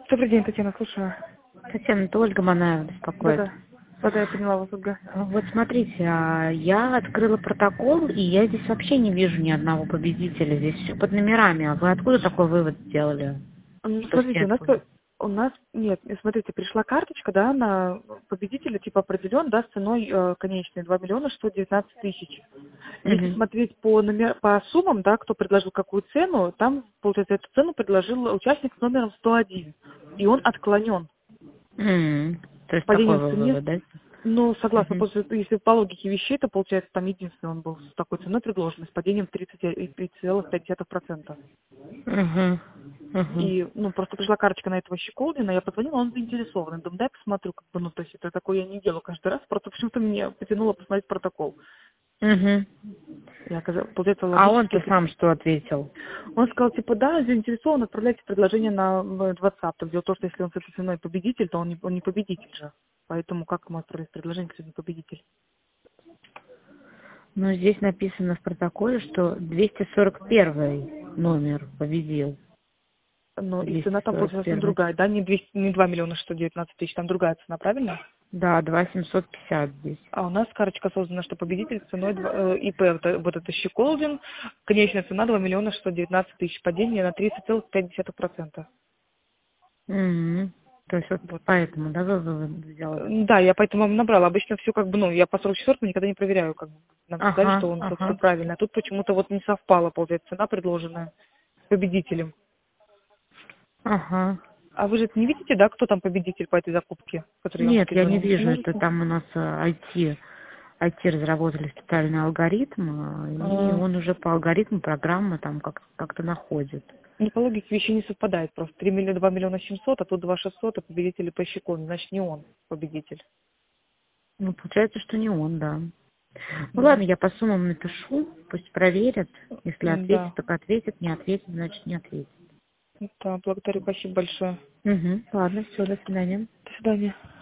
Добрый день, Татьяна, слушаю. Татьяна, это Ольга Манаева беспокоит. Да, я поняла вас, Ольга. Вот смотрите, я открыла протокол, и я здесь вообще не вижу ни одного победителя. Здесь все под номерами. А вы откуда такой вывод сделали? Что Смотрите, все у нас, нет, смотрите, пришла карточка, да, на победителя, типа определен, да, с ценой конечной 2 миллиона 119 тысяч. Если Угу. смотреть по суммам, да, кто предложил какую цену, там, получается, эту цену предложил участник с номером 101, и он отклонен. То есть такой Падением в вы цене, вывод, да? ну, согласно, Угу. если по логике вещей, то, получается, там единственный он был с такой ценой предложен, с падением 30,5%. Угу. Угу. И, ну, просто пришла карточка на этого Щеколдина, я позвонила, он заинтересован. Думаю, дай посмотрю, как бы, ну, то есть это такое я не делаю каждый раз, просто почему-то меня потянуло посмотреть протокол. Угу. Получается, А логически, он-то сам что ответил? он сказал, типа, да, заинтересован, отправляйте предложение в WhatsApp. Так дело в том, что если он с этой ценой победитель, то он не победитель же. Поэтому как ему отправить предложение, если он не победитель? Ну, здесь написано в протоколе, что 241 номер победил. Ну, и цена там, получается, совсем 241. другая, да, не 2 миллиона 119 тысяч, там другая цена, правильно? Да, 2750 здесь. А у нас карточка создана, что победитель с ценой ИП, вот это Щеколдин, конечная цена 2 миллиона 619 тысяч, падение на 30,5%. Мгм. То есть вот Вот. поэтому, да, вы вывод сделали? Да, я поэтому вам набрала. Обычно все как бы, ну, я по 44 никогда не проверяю, как бы. Нам сказали, Ага, что он все ага, правильно. А тут почему-то вот не совпала, получается, цена, предложенная победителем. ага. А вы же не видите, да, кто там победитель по этой закупке, который я вам Нет, я не скидывала? Вы не вижу, это можете? там у нас IT разработали специальный алгоритм, и А, он уже по алгоритму программы там как-то находит. Ну, по логике вещи не совпадает просто. 2 миллиона 700, а тут 2 600, а победитель по Щеколдину. Значит, не он победитель. Ну, получается, что не он, да. Ну Ну, ладно, я по суммам напишу, пусть проверят. Если ответит, да. так ответит, не ответит, значит не ответит. Да, благодарю, спасибо большое. Угу. Ладно, все, до свидания. До свидания.